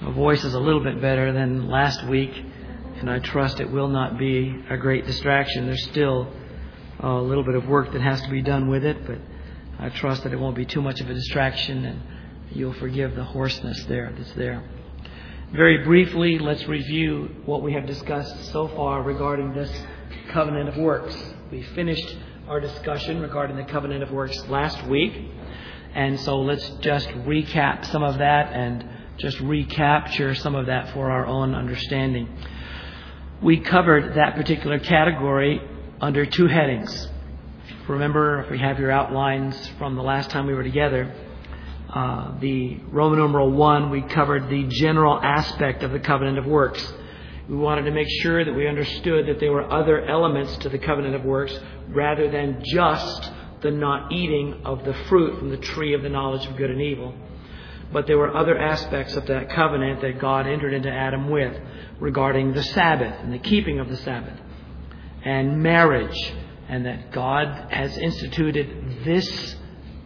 My voice is a little bit better than last week, and I trust it will not be a great distraction. There's still a little bit of work that has to be done with it, but I trust that it won't be too much of a distraction, and you'll forgive the hoarseness that's there. Very briefly, let's review what we have discussed so far regarding this covenant of works. We finished our discussion regarding the covenant of works last week, and so let's just recap some of that and just recapture some of that for our own understanding. We covered that particular category under two headings. Remember, if we have your outlines from the last time we were together, the Roman numeral 1, we covered the general aspect of the covenant of works. We wanted to make sure that we understood that there were other elements to the covenant of works rather than just the not eating of the fruit from the tree of the knowledge of good and evil. But there were other aspects of that covenant that God entered into Adam with regarding the Sabbath and the keeping of the Sabbath and marriage, and that God has instituted this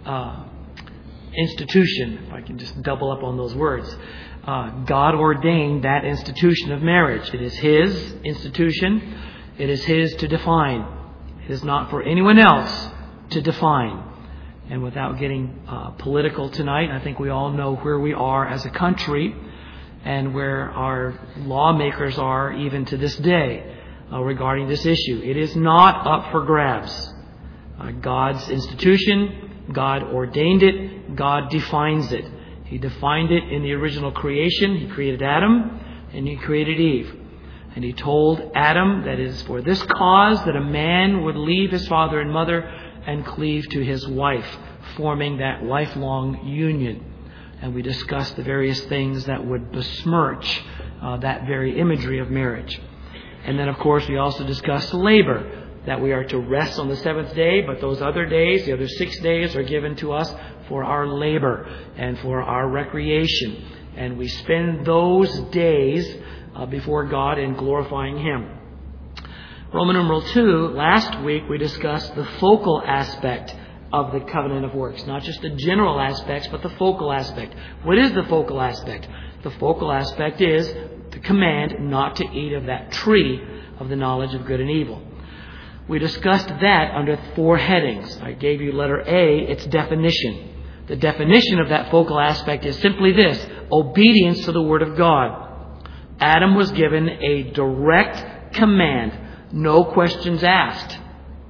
institution, if I can just double up on those words. God ordained that institution of marriage. It is His institution. It is His to define. It is not for anyone else to define. And without getting political tonight, I think we all know where we are as a country and where our lawmakers are even to this day regarding this issue. It is not up for grabs. God's institution, God ordained it, God defines it. He defined it in the original creation. He created Adam and He created Eve. And He told Adam that it is for this cause that a man would leave his father and mother and cleave to his wife, forming that lifelong union. And we discussed the various things that would besmirch that very imagery of marriage. And then, of course, we also discussed labor, that we are to rest on the seventh day, but those other days, the other 6 days, are given to us for our labor and for our recreation. And we spend those days before God in glorifying Him. Roman numeral 2, last week we discussed the focal aspect of the covenant of works. Not just the general aspects, but the focal aspect. What is the focal aspect? The focal aspect is the command not to eat of that tree of the knowledge of good and evil. We discussed that under 4 headings. I gave you letter A, its definition. The definition of that focal aspect is simply this: obedience to the Word of God. Adam was given a direct command, no questions asked.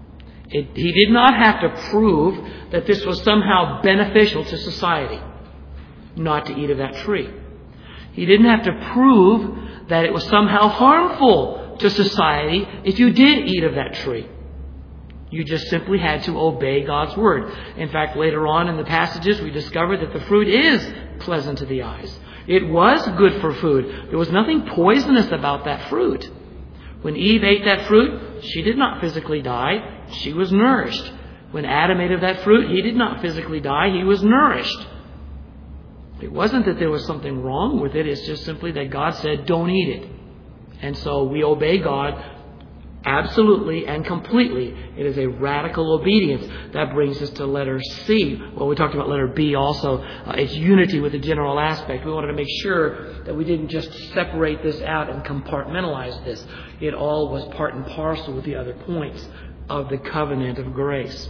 He did not have to prove that this was somehow beneficial to society, not to eat of that tree. He didn't have to prove that it was somehow harmful to society if you did eat of that tree. You just simply had to obey God's Word. In fact, later on in the passages, we discovered that the fruit is pleasant to the eyes. It was good for food. There was nothing poisonous about that fruit. When Eve ate that fruit, she did not physically die. She was nourished. When Adam ate of that fruit, he did not physically die. He was nourished. It wasn't that there was something wrong with it. It's just simply that God said, don't eat it. And so we obey God absolutely and completely. It is a radical obedience. That brings us to letter C. Well, we talked about letter B also. It's unity with the general aspect. We wanted to make sure that we didn't just separate this out and compartmentalize this. It all was part and parcel with the other points of the covenant of grace,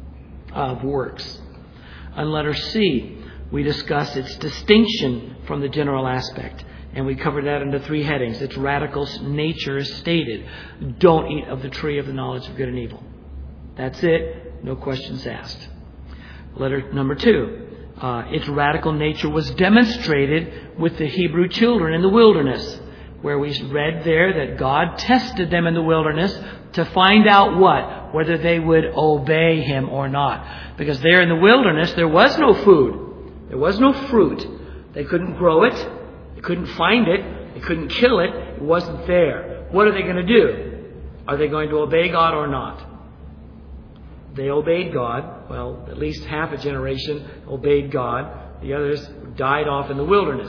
of works. On letter C, we discussed its distinction from the general aspect. And we covered that under 3 headings. Its radical nature is stated. Don't eat of the tree of the knowledge of good and evil. That's it. No questions asked. Letter number 2. Its radical nature was demonstrated with the Hebrew children in the wilderness, where we read there that God tested them in the wilderness to find out what? Whether they would obey Him or not. Because there in the wilderness, there was no food. There was no fruit. They couldn't grow it. They couldn't find it. They couldn't kill it. It wasn't there. What are they going to do? Are they going to obey God or not? They obeyed God. Well, at least half a generation obeyed God. The others died off in the wilderness.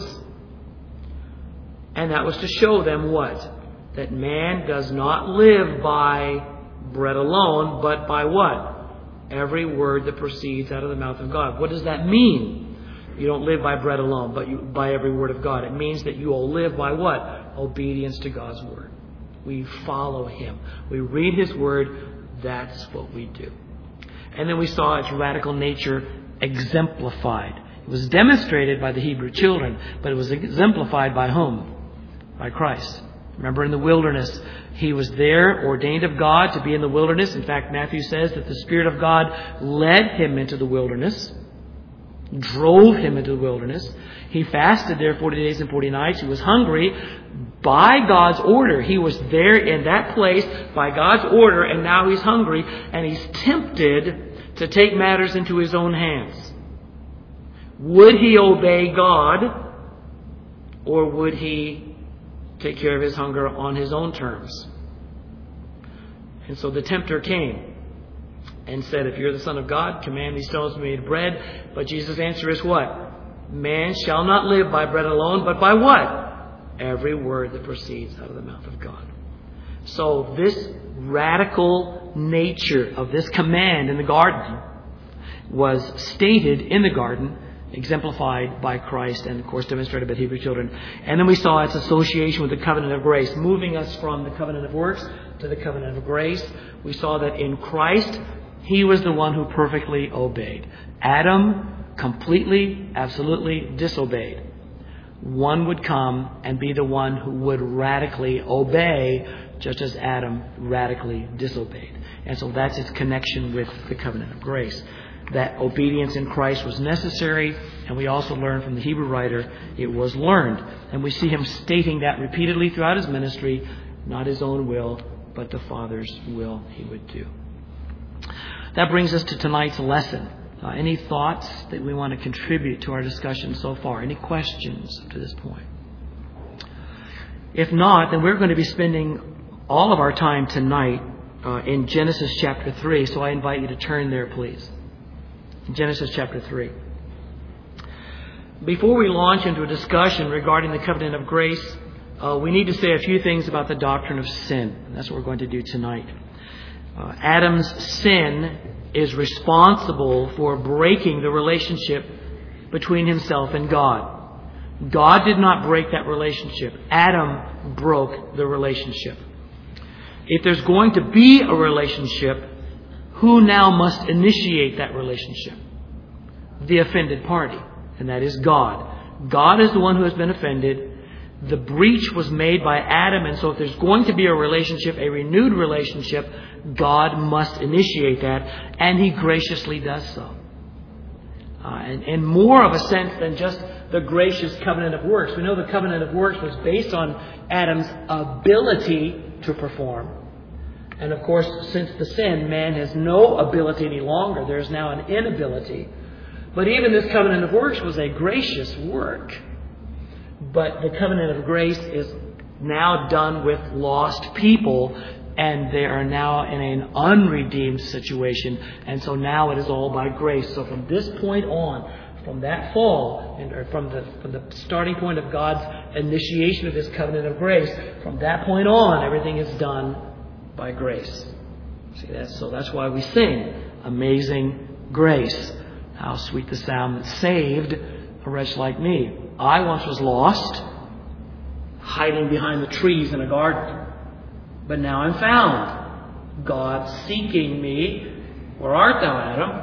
And that was to show them what? That man does not live by bread alone, but by what? Every word that proceeds out of the mouth of God. What does that mean? You don't live by bread alone, but by every word of God. It means that you will live by what? Obedience to God's Word. We follow Him. We read His Word. That's what we do. And then we saw its radical nature exemplified. It was demonstrated by the Hebrew children, but it was exemplified by whom? By Christ. Remember, in the wilderness, He was there, ordained of God to be in the wilderness. In fact, Matthew says that the Spirit of God led Him into the wilderness, drove Him into the wilderness. He fasted there 40 days and 40 nights. He was hungry by God's order. He was there in that place by God's order, and now He's hungry, and He's tempted to take matters into His own hands. Would He obey God, or would He take care of His hunger on His own terms? And so the tempter came and said, if you're the Son of God, command these stones to be made bread. But Jesus' answer is what? Man shall not live by bread alone, but by what? Every word that proceeds out of the mouth of God. So this radical nature of this command in the garden was stated in the garden, exemplified by Christ, and of course demonstrated by the Hebrew children. And then we saw its association with the covenant of grace, moving us from the covenant of works to the covenant of grace. We saw that in Christ, He was the one who perfectly obeyed. Adam completely, absolutely disobeyed. One would come and be the one who would radically obey, just as Adam radically disobeyed. And so that's its connection with the covenant of grace. That obedience in Christ was necessary, and we also learn from the Hebrew writer it was learned. And we see him stating that repeatedly throughout his ministry, not his own will, but the Father's will he would do. That brings us to tonight's lesson. Any thoughts that we want to contribute to our discussion so far? Any questions up to this point? If not, then we're going to be spending all of our time tonight in Genesis chapter 3. So I invite you to turn there, please. Genesis chapter 3. Before we launch into a discussion regarding the covenant of grace, we need to say a few things about the doctrine of sin. And that's what we're going to do tonight. Adam's sin is responsible for breaking the relationship between himself and God. God did not break that relationship. Adam broke the relationship. If there's going to be a relationship, who now must initiate that relationship? The offended party, and that is God. God is the one who has been offended. The breach was made by Adam, and so if there's going to be a relationship, a renewed relationship, God must initiate that, and He graciously does so. In more of a sense than just the gracious covenant of works. We know the covenant of works was based on Adam's ability to perform. And of course, since the sin, man has no ability any longer. There is now an inability. But even this covenant of works was a gracious work. But the covenant of grace is now done with lost people, and they are now in an unredeemed situation. And so now it is all by grace. So from this point on, from that fall, and from the starting point of God's initiation of this covenant of grace, from that point on, everything is done by grace. See, that's why we sing, Amazing Grace. How sweet the sound that saved a wretch like me. I once was lost, hiding behind the trees in a garden. But now I'm found. God seeking me. Where art thou,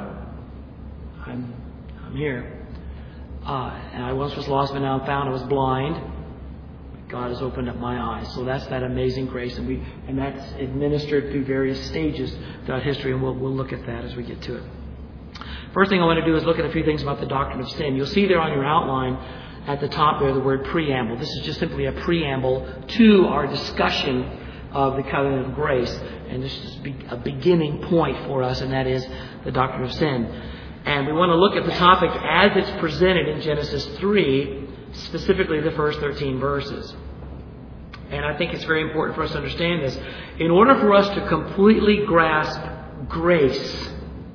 Adam? I'm here. And I once was lost, but now I'm found. I was blind. God has opened up my eyes. So that's that amazing grace, and that's administered through various stages throughout history, and we'll look at that as we get to it. First thing I want to do is look at a few things about the doctrine of sin. You'll see there on your outline at the top there the word preamble. This is just simply a preamble to our discussion of the covenant of grace, and this is a beginning point for us, and that is the doctrine of sin. And we want to look at the topic as it's presented in Genesis 3, specifically the first 13 verses. And I think it's very important for us to understand this. In order for us to completely grasp grace,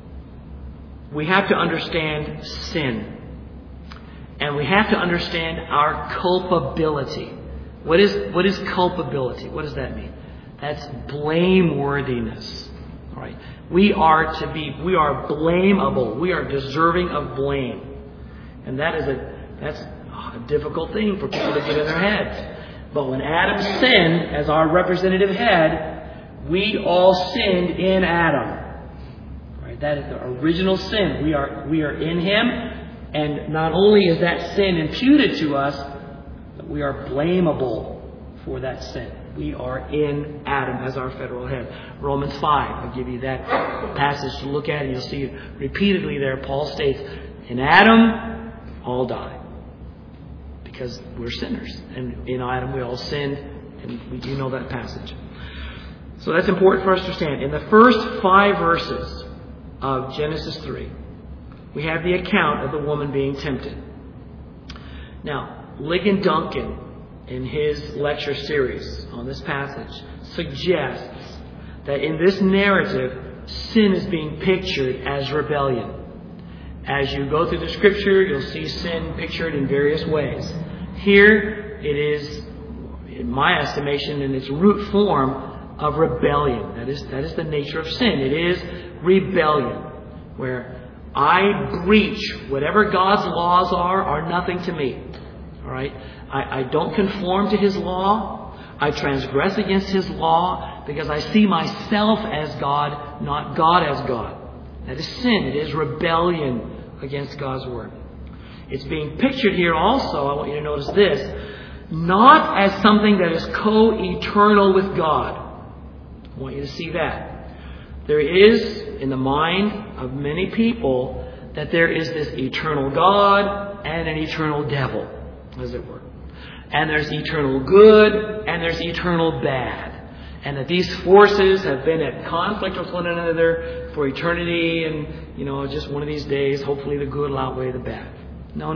we have to understand sin. And we have to understand our culpability. What is culpability? What does that mean? That's blameworthiness. All right. We are blameable. We are deserving of blame. And that's a difficult thing for people to get in their heads. But when Adam sinned as our representative head, we all sinned in Adam. Right? That is the original sin. We are in him, and not only is that sin imputed to us, but we are blamable for that sin. We are in Adam as our federal head. Romans 5, I'll give you that passage to look at, and you'll see repeatedly there Paul states, in Adam, all die. Because we're sinners. And in Adam we all sinned, and we do know that passage. So that's important for us to understand. In the first 5 verses of Genesis 3, we have the account of the woman being tempted. Now, Ligon Duncan, in his lecture series on this passage, suggests that in this narrative, sin is being pictured as rebellion. As you go through the Scripture, you'll see sin pictured in various ways. Here, it is, in my estimation, in its root form of rebellion. That is the nature of sin. It is rebellion, where I breach whatever God's laws are nothing to me. All right? I don't conform to His law. I transgress against His law because I see myself as God, not God as God. That is sin. It is rebellion against God's Word. It's being pictured here also, I want you to notice this, not as something that is co-eternal with God. I want you to see that. There is, in the mind of many people, that there is this eternal God and an eternal devil, as it were. And there's eternal good and there's eternal bad. And that these forces have been at conflict with one another for eternity, and, just one of these days, hopefully the good will outweigh the bad. No.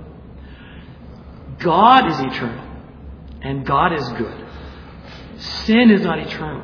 God is eternal, and God is good. Sin is not eternal.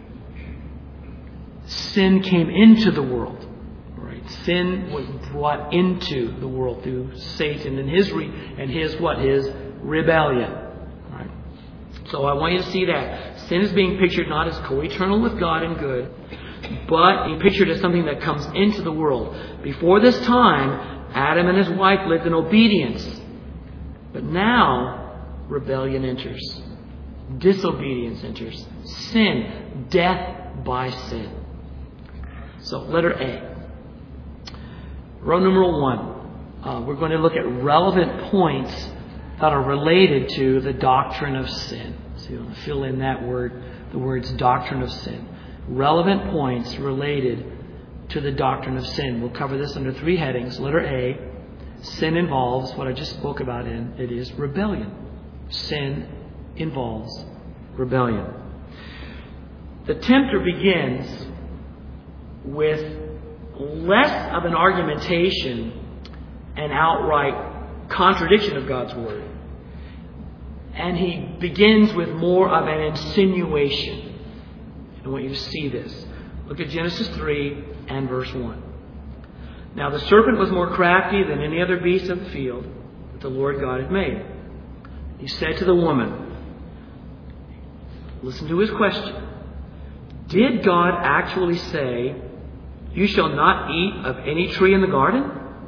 Sin came into the world. Right? Sin was brought into the world through Satan and his rebellion. Right? So I want you to see that. Sin is being pictured not as co-eternal with God and good, but being pictured as something that comes into the world. Before this time, Adam and his wife lived in obedience. But now, rebellion enters. Disobedience enters. Sin. Death by sin. So, letter A. Row numeral 1. We're going to look at relevant points that are related to the doctrine of sin. So you want to fill in that word, the words doctrine of sin. Relevant points related to the doctrine of sin. We'll cover this under 3 headings. Letter A, sin involves what I just spoke about it is rebellion. Sin involves rebellion. The tempter begins with less of an argumentation and outright contradiction of God's Word. And he begins with more of an insinuation. I want you to see this. Look at Genesis 3 and verse 1. Now the serpent was more crafty than any other beast of the field that the Lord God had made. He said to the woman, listen to his question. Did God actually say, you shall not eat of any tree in the garden?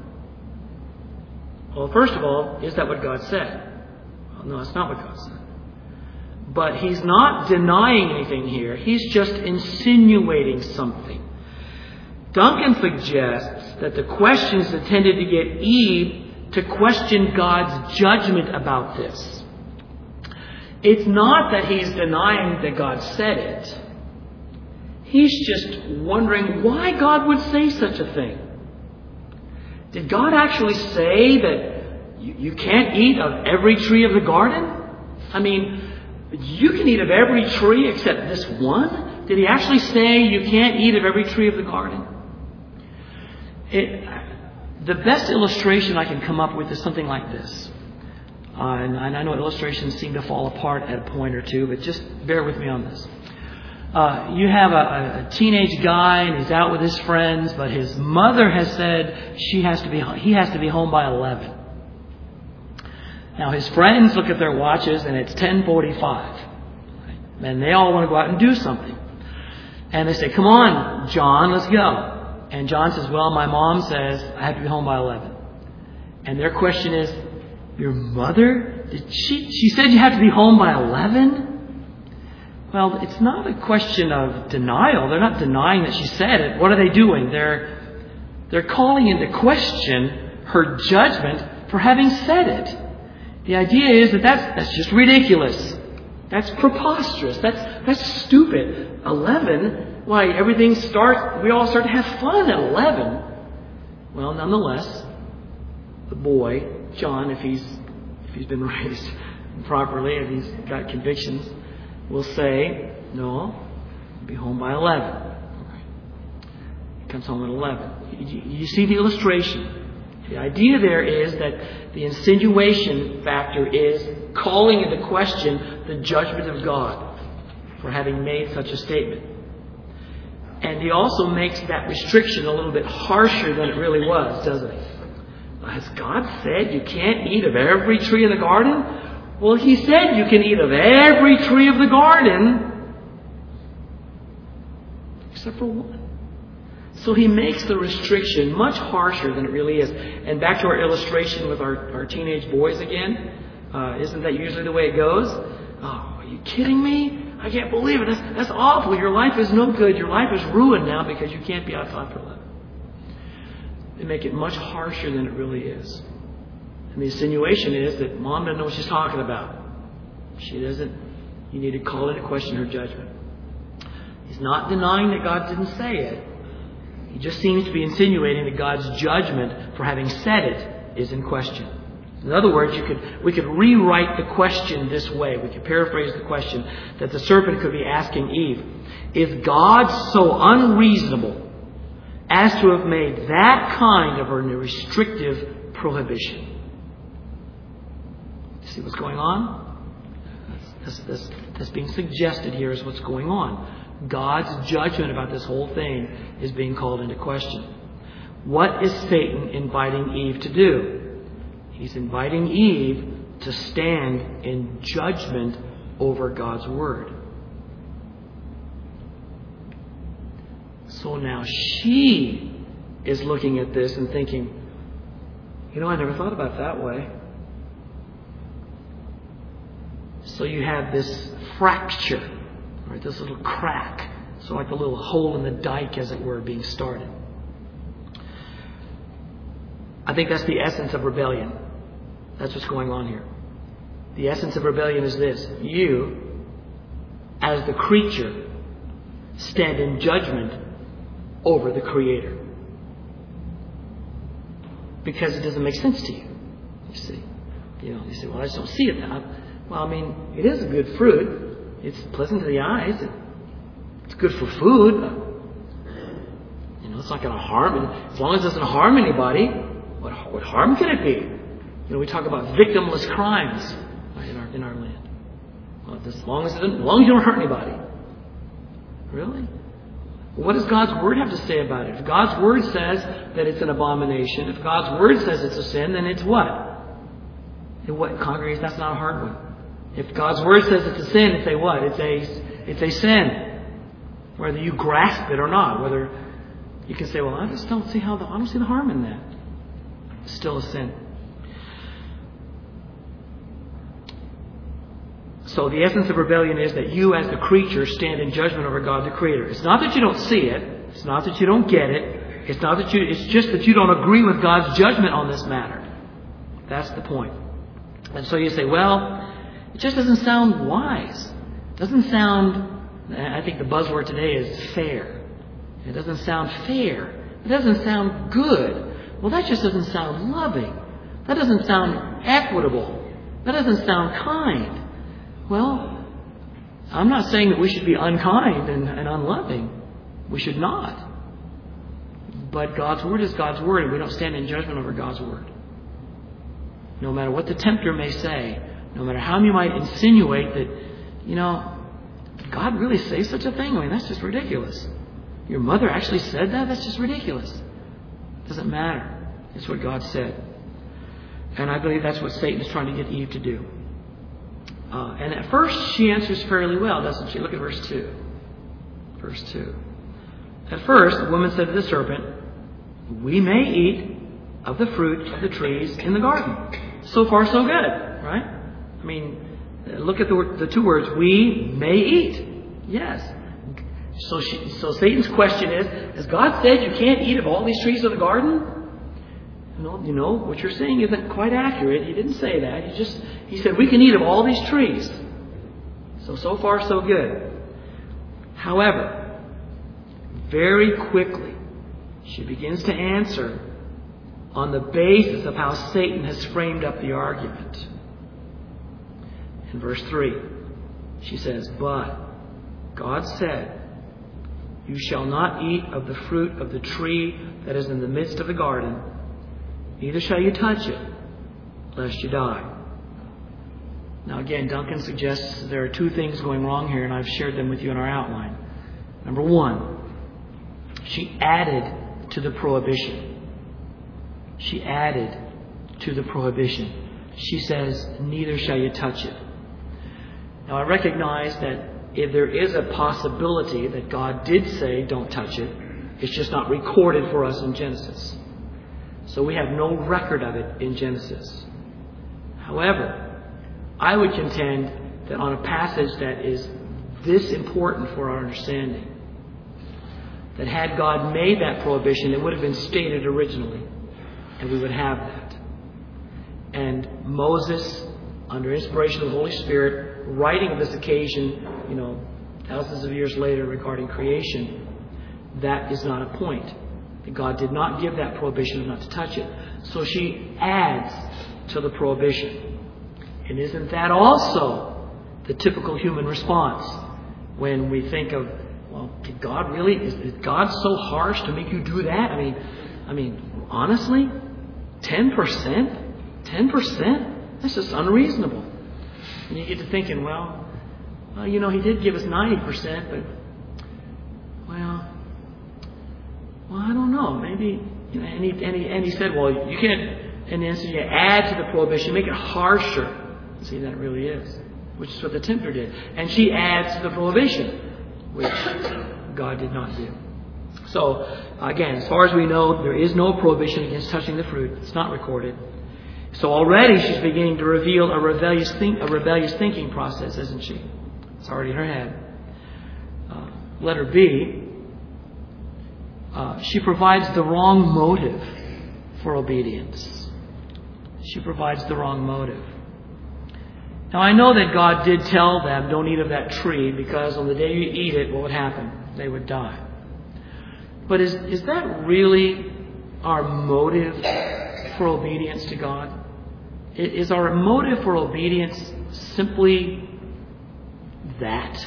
Well, first of all, is that what God said? Well, no, that's not what God said. But he's not denying anything here. He's just insinuating something. Duncan suggests that the question is intended to get Eve to question God's judgment about this. It's not that he's denying that God said it. He's just wondering why God would say such a thing. Did God actually say that you can't eat of every tree of the garden? I mean, you can eat of every tree except this one? Did he actually say you can't eat of every tree of the garden? The best illustration I can come up with is something like this. And I know illustrations seem to fall apart at a point or two, but just bear with me on this. You have a teenage guy and he's out with his friends, but his mother has said he has to be home by 11. Now his friends look at their watches and it's 10:45. And they all want to go out and do something. And they say, come on, John, let's go. And John says, well, my mom says I have to be home by 11. And their question is, your mother? She said you have to be home by 11? Well, it's not a question of denial. They're not denying that she said it. What are they doing? They're calling into question her judgment for having said it. The idea is that that's just ridiculous. That's preposterous. That's stupid. 11? Why, we all start to have fun at 11. Well, nonetheless, the boy, John, if he's been raised properly, if he's got convictions, will say, no, I'll be home by 11. He comes home at 11. You see the illustration. The idea there is that the insinuation factor is calling into question the judgment of God for having made such a statement. And he also makes that restriction a little bit harsher than it really was, doesn't he? Has God said you can't eat of every tree in the garden? Well, He said you can eat of every tree of the garden except for one. So He makes the restriction much harsher than it really is. And back to our illustration with our teenage boys again. Isn't that usually the way it goes? Oh, are you kidding me? I can't believe it. That's awful. Your life is no good. Your life is ruined now because you can't be outside for 11. They make it much harsher than it really is. And the insinuation is that Mom doesn't know what she's talking about. She doesn't. You need to call into question her judgment. He's not denying that God didn't say it. He just seems to be insinuating that God's judgment for having said it is in question. In other words, we could rewrite the question this way. We could paraphrase the question that the serpent could be asking Eve. Is God so unreasonable as to have made that kind of a restrictive prohibition? See what's going on? That's being suggested here is what's going on. God's judgment about this whole thing is being called into question. What is Satan inviting Eve to do? He's inviting Eve to stand in judgment over God's Word. So now she is looking at this and thinking, I never thought about it that way. So you have this fracture, right? This little crack. So like a little hole in the dike, as it were, being started. I think that's the essence of rebellion. That's what's going on here. The essence of rebellion is this. You, as the creature, stand in judgment over the Creator. Because it doesn't make sense to you. You see. You say, well, I just don't see it now. Well, it is a good fruit. It's pleasant to the eyes. It's good for food. It's not going to harm. As long as it doesn't harm anybody, what harm can it be? We talk about victimless crimes in our land. Well, as long as you don't hurt anybody. Really? What does God's Word have to say about it? If God's Word says that it's an abomination, if God's Word says it's a sin, then it's what? Congregation, that's not a hard one. If God's Word says it's a sin, it's a what? It's a sin. Whether you grasp it or not. Whether you can say, well, I just don't see I don't see the harm in that. It's still a sin. So the essence of rebellion is that you as the creature stand in judgment over God the Creator. It's not that you don't see it. It's not that you don't get it. It's just that you don't agree with God's judgment on this matter. That's the point. And so you say, well, it just doesn't sound wise. It doesn't sound, I think the buzzword today is fair. It doesn't sound fair. It doesn't sound good. Well, that just doesn't sound loving. That doesn't sound equitable. That doesn't sound kind. Well, I'm not saying that we should be unkind and unloving. We should not. But God's Word is God's Word, and we don't stand in judgment over God's Word. No matter what the tempter may say, no matter how you might insinuate that, did God really say such a thing? That's just ridiculous. Your mother actually said that? That's just ridiculous. It doesn't matter. It's what God said. And I believe that's what Satan is trying to get Eve to do. And at first, she answers fairly well, doesn't she? Look at verse 2. Verse 2. At first, the woman said to the serpent, we may eat of the fruit of the trees in the garden. So far, so good, right? I mean, look at the two words, we may eat. Yes. So Satan's question is, has God said you can't eat of all these trees of the garden? No, what you're saying isn't quite accurate. He didn't say that. He said we can eat of all these trees. So far, so good. However, very quickly, she begins to answer on the basis of how Satan has framed up the argument. In verse 3, she says, but God said, you shall not eat of the fruit of the tree that is in the midst of the garden, neither shall you touch it, lest you die. Now again, Duncan suggests there are two things going wrong here, and I've shared them with you in our outline. Number one, she added to the prohibition. She added to the prohibition. She says, neither shall you touch it. Now I recognize that if there is a possibility that God did say don't touch it, it's just not recorded for us in Genesis. So we have no record of it in Genesis. However, I would contend that on a passage that is this important for our understanding, that had God made that prohibition, it would have been stated originally, and we would have that. And Moses, under inspiration of the Holy Spirit, writing of this occasion, thousands of years later regarding creation, that is not a point. God did not give that prohibition not to touch it. So she adds to the prohibition. And isn't that also the typical human response when we think of, well, did God really, is God so harsh to make you do that? I mean, honestly, 10%? 10%? That's just unreasonable. And you get to thinking, well, He did give us 90%, but, well, I don't know. Maybe, and he said, well, you can't, and then so you add to the prohibition, make it harsher. See, that really is, which is what the tempter did. And she adds to the prohibition, which God did not do. So, again, as far as we know, there is no prohibition against touching the fruit. It's not recorded. So already she's beginning to reveal a rebellious thinking process, isn't she? It's already in her head. Letter B. She provides the wrong motive for obedience. She provides the wrong motive. Now I know that God did tell them, don't eat of that tree, because on the day you eat it, what would happen? They would die. But is that really our motive for obedience to God? Is our motive for obedience simply that?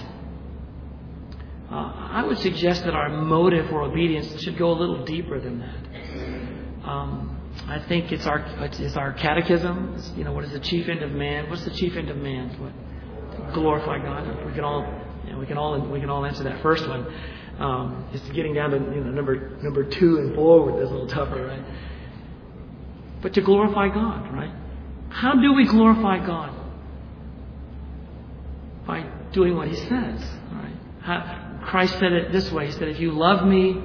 I would suggest that our motive for obedience should go a little deeper than that. I think it's our catechism. What is the chief end of man? What's the chief end of man? What? To glorify God. We can all answer that first one. It's getting down to number 2 and forward is a little tougher, right? But to glorify God, right? How do we glorify God? By doing what He says, right? Christ said it this way. He said, if you love me,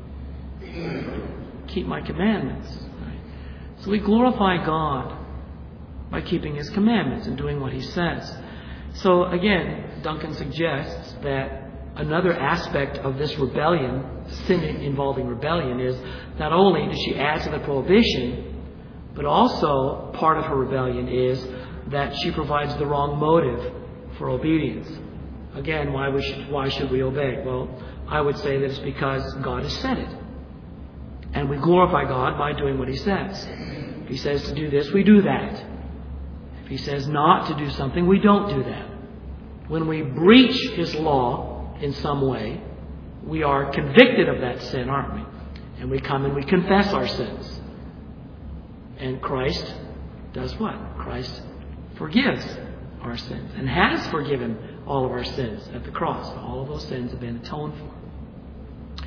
keep my commandments. Right? So we glorify God by keeping His commandments and doing what He says. So again, Duncan suggests that another aspect of this rebellion, sin involving rebellion, is not only does she add to the prohibition, but also part of her rebellion is that she provides the wrong motive for obedience. Again, why should we obey? Well, I would say that it's because God has said it. And we glorify God by doing what He says. If He says to do this, we do that. If He says not to do something, we don't do that. When we breach His law in some way, we are convicted of that sin, aren't we? And we come and we confess our sins. And Christ does what? Christ forgives our sins and has forgiven all of our sins at the cross. All of those sins have been atoned for.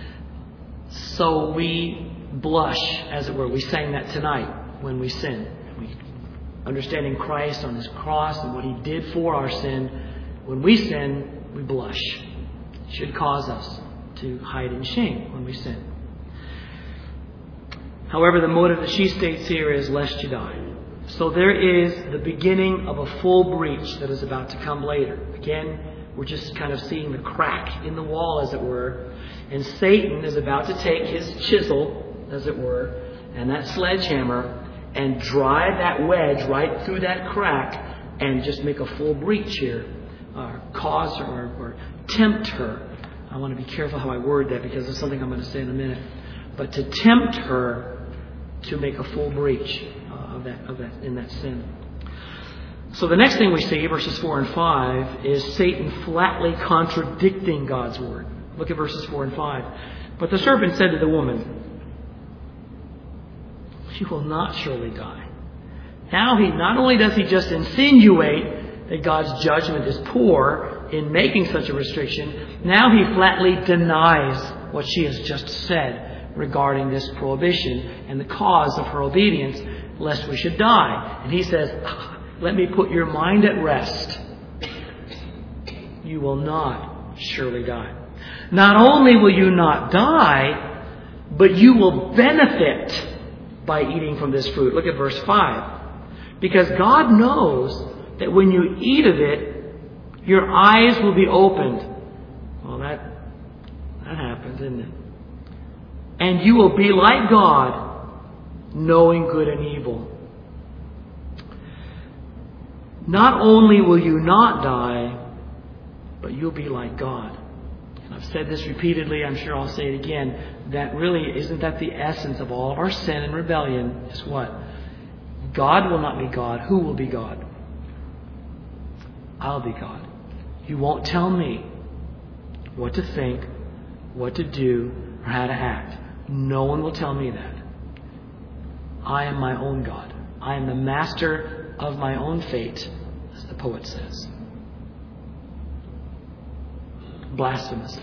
So we blush, as it were. We sang that tonight when we sin. Understanding Christ on His cross and what He did for our sin. When we sin, we blush. It should cause us to hide in shame when we sin. However, the motive that she states here is lest you die. So there is the beginning of a full breach that is about to come later. Again, we're just kind of seeing the crack in the wall, as it were. And Satan is about to take his chisel, as it were, and that sledgehammer, and drive that wedge right through that crack and just make a full breach here. Cause her or tempt her. I want to be careful how I word that because there's something I'm going to say in a minute. But to tempt her to make a full breach of that in that sin. So the next thing we see, verses 4 and 5, is Satan flatly contradicting God's word. Look at verses 4 and 5. But the serpent said to the woman, "You will not surely die." Now not only does he just insinuate that God's judgment is poor in making such a restriction, now he flatly denies what she has just said regarding this prohibition and the cause of her obedience, lest we should die. And he says, "Let me put your mind at rest. You will not surely die. Not only will you not die, but you will benefit by eating from this fruit." Look at verse 5. Because God knows that when you eat of it, your eyes will be opened. Well, that happens, isn't it? And you will be like God, knowing good and evil. Not only will you not die, but you'll be like God. And I've said this repeatedly, I'm sure I'll say it again. That really, isn't that the essence of all of our sin and rebellion? Is what? God will not be God. Who will be God? I'll be God. You won't tell me what to think, what to do, or how to act. No one will tell me that. I am my own God. I am the master of my own fate, as the poet says. Blasphemous.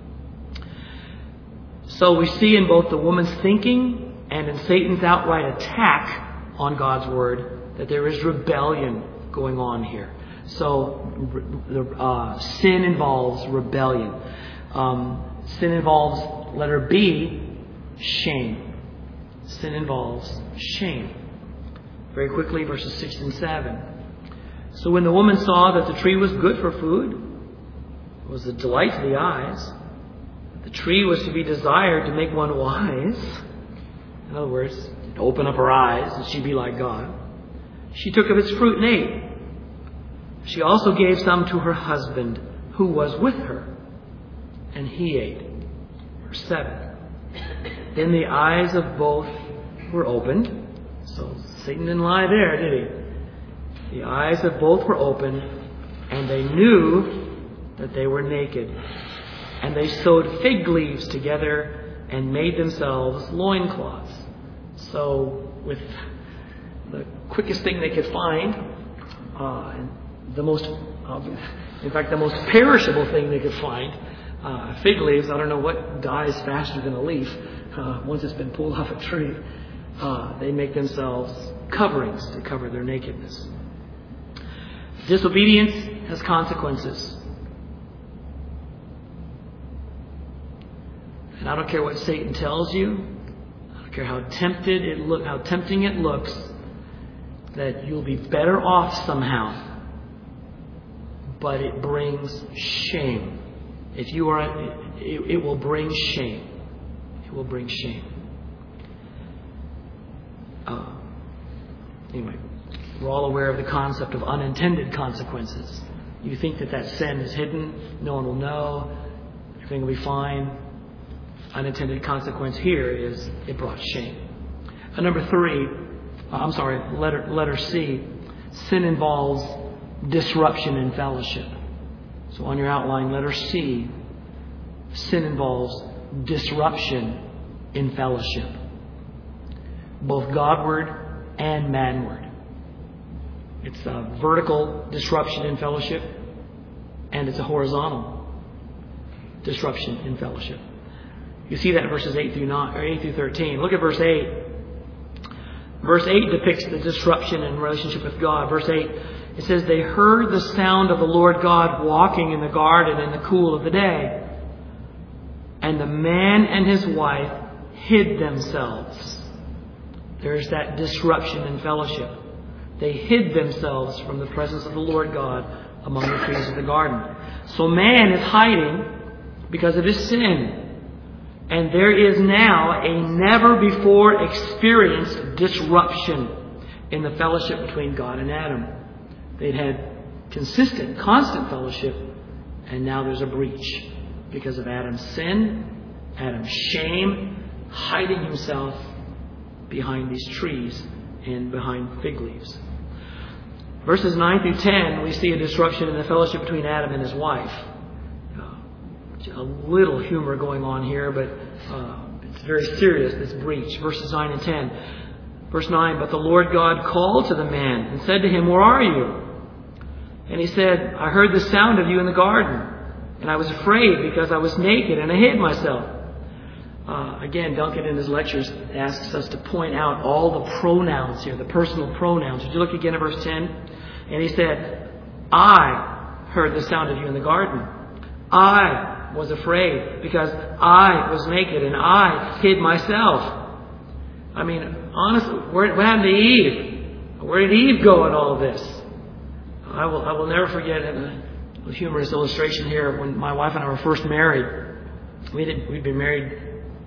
So we see in both the woman's thinking and in Satan's outright attack on God's word that there is rebellion going on here. So sin involves rebellion. Sin involves, letter B, shame. Sin involves shame. Very quickly, verses 6 and 7. So when the woman saw that the tree was good for food, it was a delight to the eyes, the tree was to be desired to make one wise. In other words, to open up her eyes and she'd be like God. She took of its fruit and ate. She also gave some to her husband who was with her, and he ate. Verse 7. Then the eyes of both were opened. So Satan didn't lie there, did he? The eyes of both were opened, and they knew that they were naked. And they sewed fig leaves together and made themselves loincloths. So with the quickest thing they could find, and the most perishable thing they could find, fig leaves. I don't know what dies faster than a leaf once it's been pulled off a tree. They make themselves coverings to cover their nakedness. Disobedience has consequences. And I don't care what Satan tells you. I don't care how tempting it looks, that you'll be better off somehow. But it brings shame. If you are, it will bring shame. It will bring shame. Anyway, we're all aware of the concept of unintended consequences. You think that sin is hidden, no one will know, everything will be fine. Unintended consequence here is it brought shame. Letter C. Sin involves disruption in fellowship. So on your outline, letter C. Sin involves disruption in fellowship. Both Godward and manward. It's a vertical disruption in fellowship, and it's a horizontal disruption in fellowship. You see that in verses 8 through 13. Look at verse 8. Verse 8 depicts the disruption in relationship with God. Verse 8, it says, they heard the sound of the Lord God walking in the garden in the cool of the day. And the man and his wife hid themselves There's that disruption in fellowship. They hid themselves from the presence of the Lord God among the trees of the garden. So man is hiding because of his sin. And there is now a never-before experienced disruption in the fellowship between God and Adam. They'd had consistent, constant fellowship, and now there's a breach because of Adam's sin, Adam's shame, hiding himself behind these trees and behind fig leaves. Verses 9 through 10, we see a disruption in the fellowship between Adam and his wife. A little humor going on here, but it's very serious, this breach. Verses 9 and 10. Verse 9, but the Lord God called to the man and said to him, where are you? And he said, I heard the sound of you in the garden, and I was afraid because I was naked and I hid myself. Again, Duncan in his lectures asks us to point out all the pronouns here, the personal pronouns. Would you look again at verse 10? And he said, I heard the sound of you in the garden. I was afraid because I was naked and I hid myself. I mean, honestly, what happened to Eve? Where did Eve go in all of this? I will never forget a humorous illustration here. When my wife and I were first married, we'd been married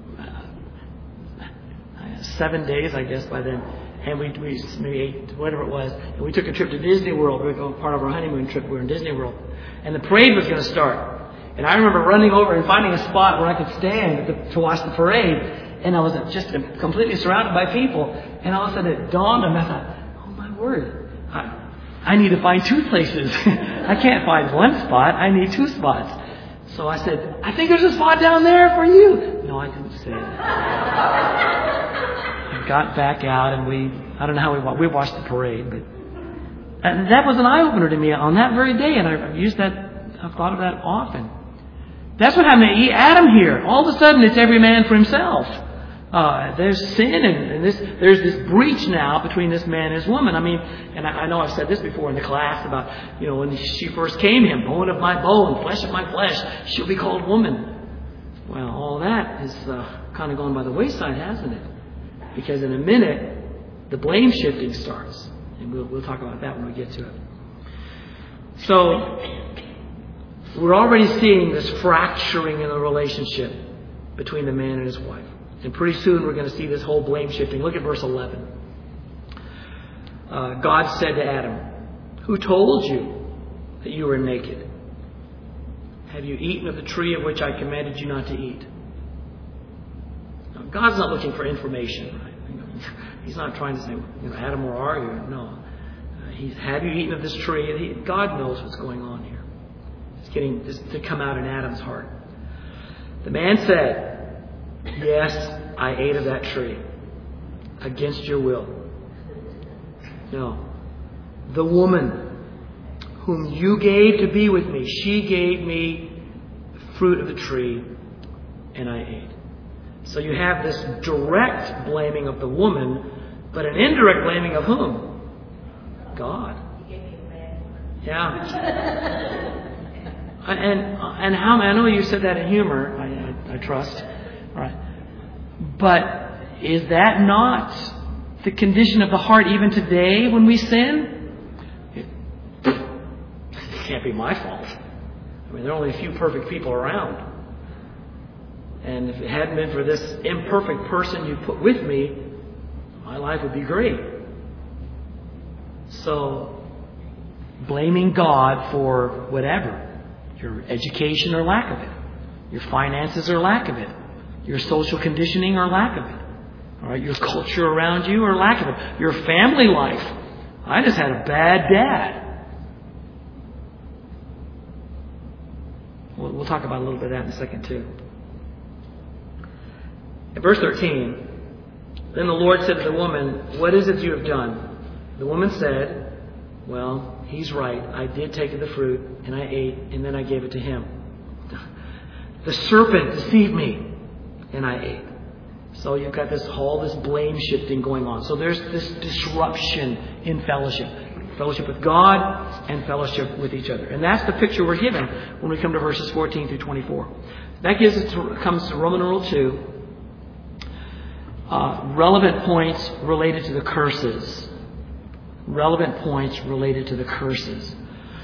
7 days, I guess, by then. And we maybe 8, whatever it was. And we took a trip to Disney World. We were going part of our honeymoon trip. We were in Disney World. And the parade was going to start. And I remember running over and finding a spot where I could stand to watch the parade. And I was just completely surrounded by people. And all of a sudden it dawned on me. I thought, oh my word, I need to find 2 places. I can't find one spot. I need 2 spots. So I said, I think there's a spot down there for you. No, I didn't say that. I got back out and I don't know how we watched the parade, but and that was an eye-opener to me on that very day. And I've thought of that often. That's what happened to Adam here. All of a sudden, it's every man for himself. There's sin and there's this breach now between this man and his woman. I mean, and I know I've said this before in the class about, when she first came to him, bone of my bone, flesh of my flesh, she'll be called woman. Well, all that is kind of gone by the wayside, hasn't it? Because in a minute, the blame shifting starts. And we'll talk about that when we get to it. So, we're already seeing this fracturing in the relationship between the man and his wife. And pretty soon we're going to see this whole blame shifting. Look at verse 11. God said to Adam, who told you that you were naked? Have you eaten of the tree of which I commanded you not to eat? Now, God's not looking for information. Right? He's not trying to say, Adam, where are you? No. Have you eaten of this tree? God knows what's going on here. It's getting this to come out in Adam's heart. The man said, yes, I ate of that tree against your will. No. The woman whom you gave to be with me, she gave me fruit of the tree and I ate. So you have this direct blaming of the woman, but an indirect blaming of whom? God. Yeah. And how, I know you said that in humor, I trust. All right. But is that not the condition of the heart even today when we sin? It can't be my fault. I mean, there are only a few perfect people around. And if it hadn't been for this imperfect person you put with me, my life would be great. So, blaming God for whatever. Your education or lack of it. Your finances or lack of it. Your social conditioning or lack of it. All right, your culture around you or lack of it. Your family life. I just had a bad dad. We'll talk about a little bit of that in a second too. In verse 13, then the Lord said to the woman, what is it you have done? The woman said, well, he's right. I did take of the fruit and I ate and then I gave it to him. The serpent deceived me and I ate. So you've got all this blame shifting going on. So there's this disruption in fellowship. Fellowship with God and fellowship with each other. And that's the picture we're given when we come to verses 14 through 24. That comes to Roman numeral 2. relevant points related to the curses. Relevant points related to the curses.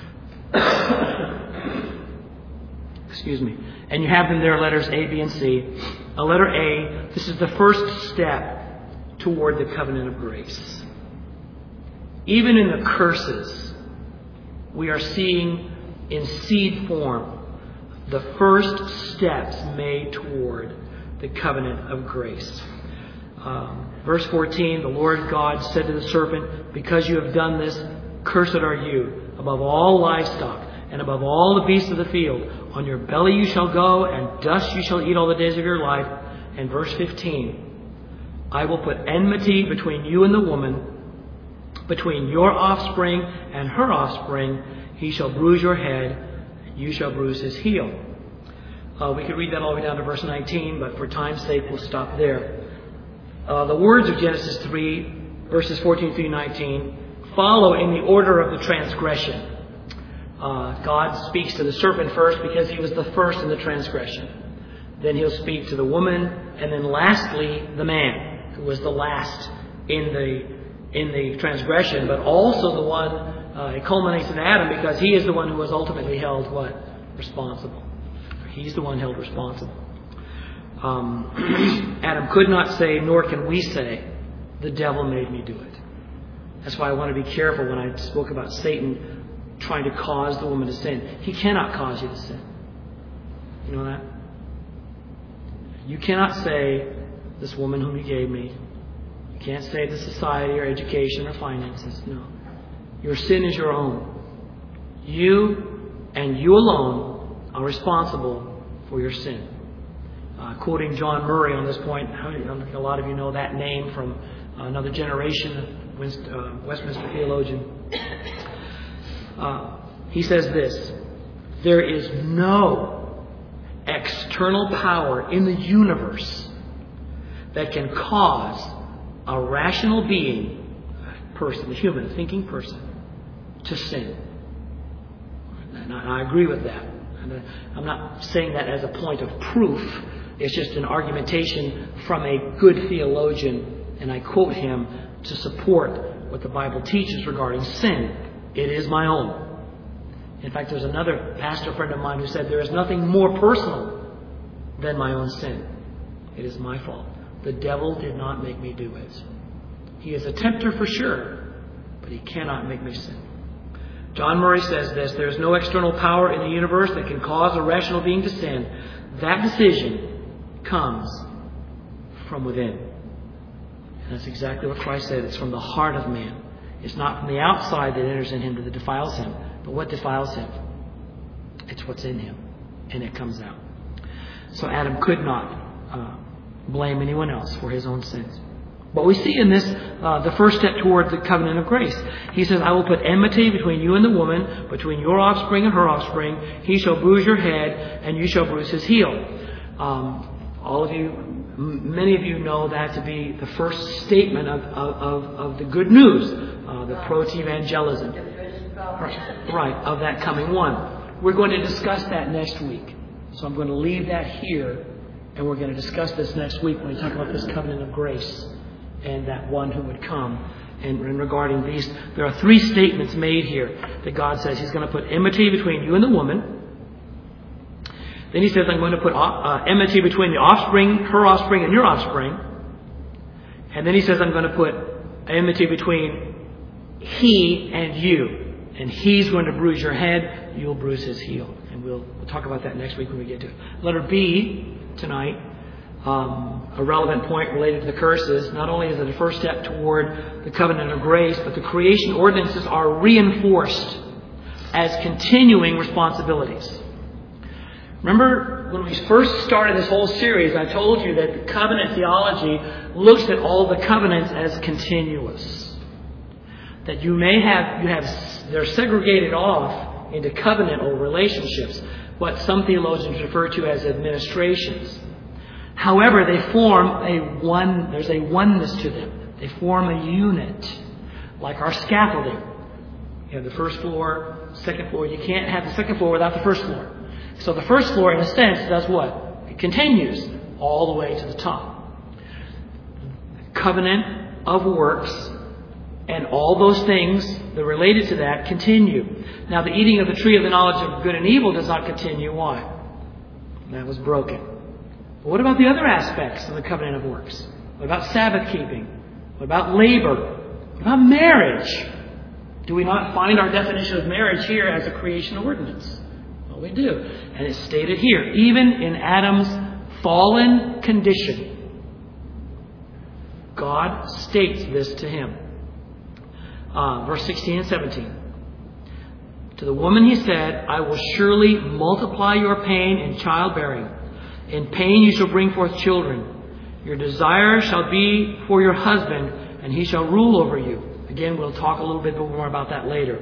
Excuse me. And you have them there, letters A, B, and C. Letter A, this is the first step toward the covenant of grace. Even in the curses, we are seeing in seed form the first steps made toward the covenant of grace. Verse 14, the Lord God said to the serpent, because you have done this, cursed are you above all livestock and above all the beasts of the field. On your belly you shall go, and dust you shall eat all the days of your life. And verse 15, I will put enmity between you and the woman, between your offspring and her offspring. He shall bruise your head, and you shall bruise his heel. We could read that all the way down to verse 19, but for time's sake we'll stop there. The words of Genesis 3, verses 14 through 19, follow in the order of the transgression. God speaks to the serpent first because he was the first in the transgression. Then he'll speak to the woman, and then lastly the man, who was the last in the transgression, but also the one, it culminates in Adam because he is the one who was ultimately held what? Responsible. He's the one held responsible. Adam could not say, nor can we say, the devil made me do it. That's why I want to be careful when I spoke about Satan trying to cause the woman to sin. He cannot cause you to sin. You know that? You cannot say, this woman whom you gave me. You can't say the society or education or finances. No. Your sin is your own. You and you alone are responsible for your sin. Quoting John Murray on this point, a lot of you know that name from another generation of Westminster theologian. He says this, there is no external power in the universe that can cause a rational being, a person, a human, a thinking person, to sin. And I agree with that. I'm not saying that as a point of proof. It's just an argumentation from a good theologian, and I quote him to support what the Bible teaches regarding sin. It is my own. In fact, there's another pastor friend of mine who said, there is nothing more personal than my own sin. It is my fault. The devil did not make me do it. He is a tempter for sure, but he cannot make me sin. John Murray says this, there is no external power in the universe that can cause a rational being to sin. That decision comes from within. And that's exactly what Christ said. It's from the heart of man. It's not from the outside that enters in him that defiles him. But what defiles him? It's what's in him. And it comes out. So Adam could not blame anyone else for his own sins. But we see in this the first step toward the covenant of grace. He says, I will put enmity between you and the woman, between your offspring and her offspring. He shall bruise your head, and you shall bruise his heel. All of you, many of you know that to be the first statement of the good news, the proto-evangelism. Right, of that coming one. We're going to discuss that next week. So I'm going to leave that here, and we're going to discuss this next week when we talk about this covenant of grace and that one who would come. And regarding these, there are three statements made here that God says He's going to put enmity between you and the woman. Then He says, I'm going to put enmity between the offspring, her offspring, and your offspring. And then He says, I'm going to put enmity between he and you. And he's going to bruise your head, you'll bruise his heel. And we'll talk about that next week when we get to it. Letter B tonight, a relevant point related to the curses. Not only is it the first step toward the covenant of grace, but the creation ordinances are reinforced as continuing responsibilities. Remember when we first started this whole series, I told you that the covenant theology looks at all the covenants as continuous. That they're segregated off into covenantal relationships, what some theologians refer to as administrations. However, they form there's a oneness to them. They form a unit, like our scaffolding. You have the first floor, second floor. You can't have the second floor without the first floor. So the first floor, in a sense, does what? It continues all the way to the top. covenant of works, and all those things that are related to that continue. Now, the eating of the tree of the knowledge of good and evil does not continue. Why? That was broken. But what about the other aspects of the covenant of works? What about Sabbath keeping? What about labor? What about marriage? Do we not find our definition of marriage here as a creation ordinance? Well, we do. And it's stated here, even in Adam's fallen condition, God states this to him. Verse 16 and 17. To the woman he said, I will surely multiply your pain in childbearing. In pain you shall bring forth children. Your desire shall be for your husband, and he shall rule over you. Again, we'll talk a little bit more about that later.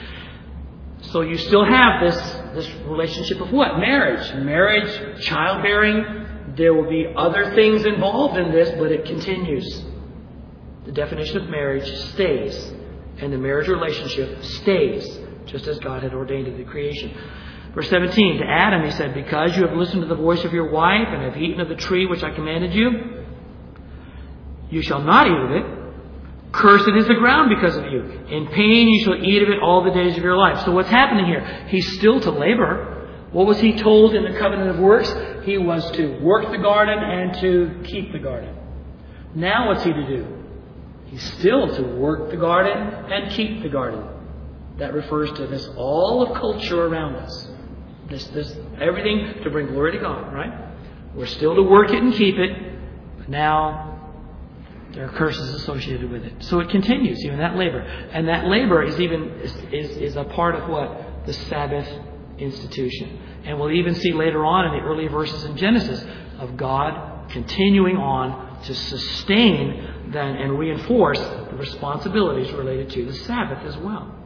So you still have this relationship of what? Marriage, childbearing. There will be other things involved in this, but it continues. The definition of marriage stays, and the marriage relationship stays, just as God had ordained in the creation. Verse 17, to Adam he said, because you have listened to the voice of your wife and have eaten of the tree which I commanded you, you shall not eat of it. Cursed is the ground because of you. In pain you shall eat of it all the days of your life. So what's happening here? He's still to labor. What was he told in the covenant of works? He was to work the garden and to keep the garden. Now what's he to do? He's still to work the garden and keep the garden. That refers to this all of culture around us. This everything to bring glory to God, right? We're still to work it and keep it, but now there are curses associated with it. So it continues, even that labor. And that labor is a part of what? The Sabbath institution. And we'll even see later on in the early verses in Genesis of God continuing on to sustain then and reinforce the responsibilities related to the Sabbath as well.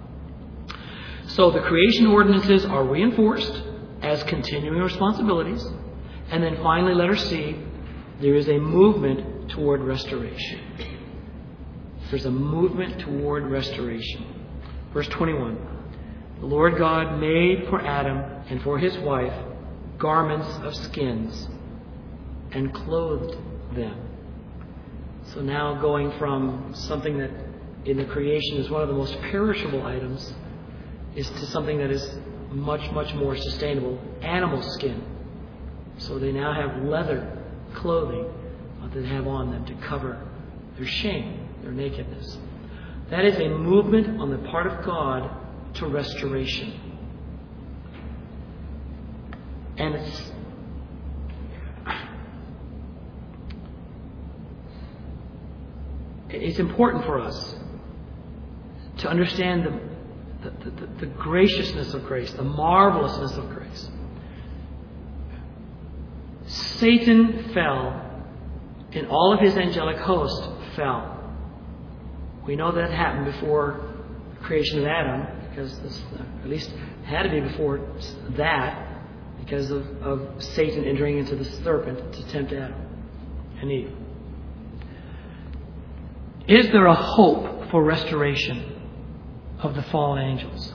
So the creation ordinances are reinforced as continuing responsibilities. And then finally, letter C, there is a movement toward restoration. There's a movement toward restoration. Verse 21. The Lord God made for Adam and for his wife garments of skins and clothed them. So now going from something that in the creation is one of the most perishable items is to something that is much, much more sustainable, animal skin. So they now have leather clothing that they have on them to cover their shame, their nakedness. That is a movement on the part of God to restoration. And it's important for us to understand the graciousness of grace, the marvelousness of grace. Satan fell, and all of his angelic host fell. We know that happened before the creation of Adam, because at least it had to be before that, because of Satan entering into the serpent to tempt Adam and Eve. Is there a hope for restoration of the fallen angels?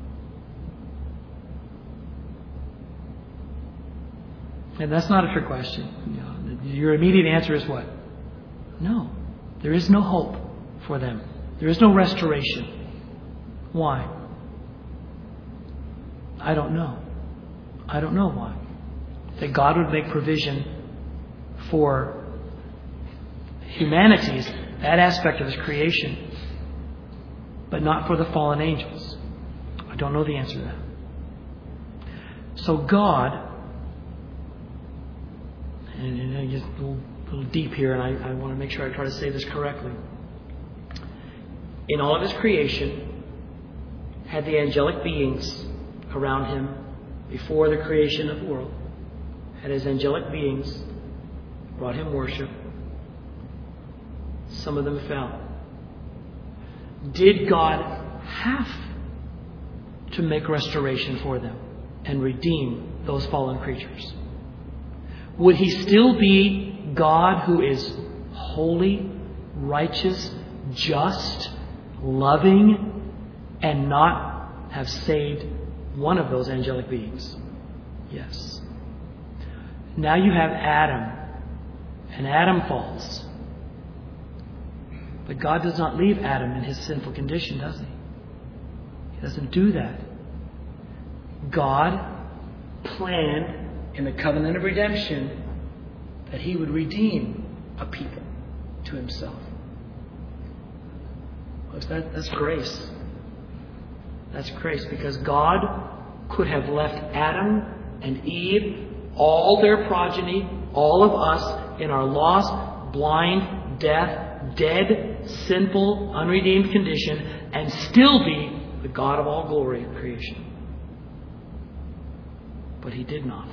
And that's not a trick question. Your immediate answer is what? No. There is no hope for them. There is no restoration. Why? I don't know. I don't know why. That God would make provision for humanity's, that aspect of his creation, but not for the fallen angels. I don't know the answer to that. So God, and I get a little deep here, and I want to make sure I try to say this correctly. In all of his creation, had the angelic beings around him before the creation of the world. Had his angelic beings brought him worship. Some of them fell. Did God have to make restoration for them and redeem those fallen creatures? Would he still be God who is holy, righteous, just, loving, and not have saved one of those angelic beings? Yes. Now you have Adam, and Adam falls. But God does not leave Adam in his sinful condition, does he? He doesn't do that. God planned in the covenant of redemption that he would redeem a people to himself. That's grace. That's grace, because God could have left Adam and Eve, all their progeny, all of us, in our lost, blind, deaf, dead, sinful, unredeemed condition, and still be the God of all glory in creation. But he did not.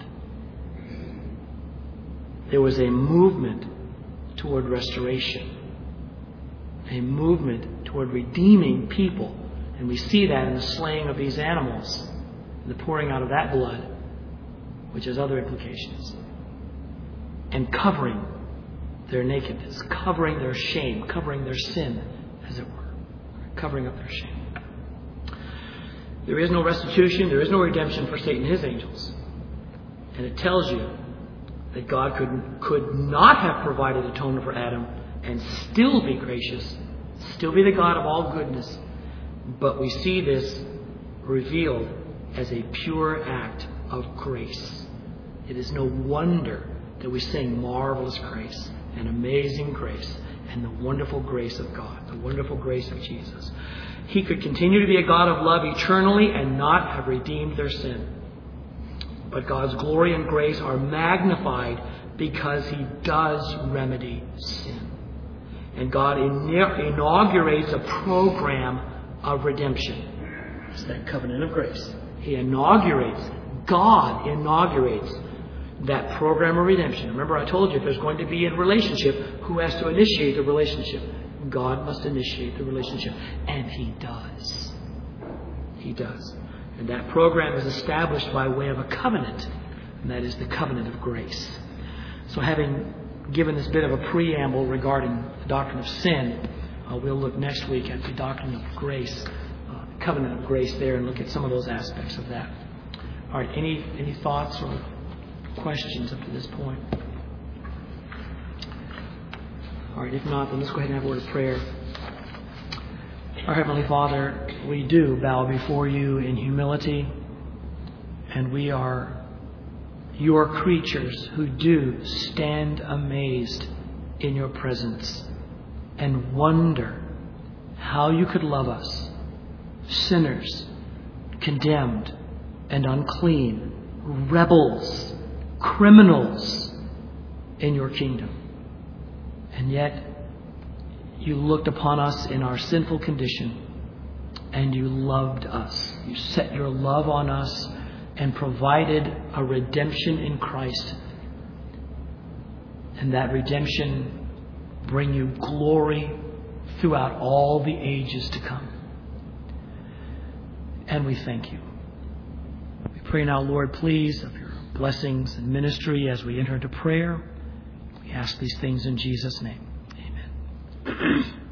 There was a movement toward restoration, a movement toward redeeming people. And we see that in the slaying of these animals, the pouring out of that blood, which has other implications, and covering their nakedness, covering their shame, covering their sin, as it were, covering up their shame. There is no restitution, there is no redemption for Satan and his angels. And it tells you that God could not have provided atonement for Adam and still be gracious, still be the God of all goodness. But we see this revealed as a pure act of grace. It is no wonder that we sing marvelous grace and amazing grace and the wonderful grace of God, the wonderful grace of Jesus. He could continue to be a God of love eternally and not have redeemed their sin. But God's glory and grace are magnified because he does remedy sin. And God inaugurates a program of redemption. It's that covenant of grace. God inaugurates that program of redemption. Remember, I told you, if there's going to be a relationship, who has to initiate the relationship? God must initiate the relationship. And he does. He does. And that program is established by way of a covenant. And that is the covenant of grace. So having given this bit of a preamble regarding the doctrine of sin, we'll look next week at the doctrine of grace, covenant of grace there, and look at some of those aspects of that. All right, any thoughts or questions up to this point? All right, if not, then let's go ahead and have a word of prayer. Our Heavenly Father, we do bow before you in humility, and we are your creatures who do stand amazed in your presence and wonder how you could love us, sinners, condemned and unclean, rebels, criminals in your kingdom. And yet you looked upon us in our sinful condition and you loved us. You set your love on us and provided a redemption in Christ. And that redemption bring you glory throughout all the ages to come. And we thank you. We pray now, Lord, please, of your blessings and ministry as we enter into prayer. We ask these things in Jesus' name. Amen.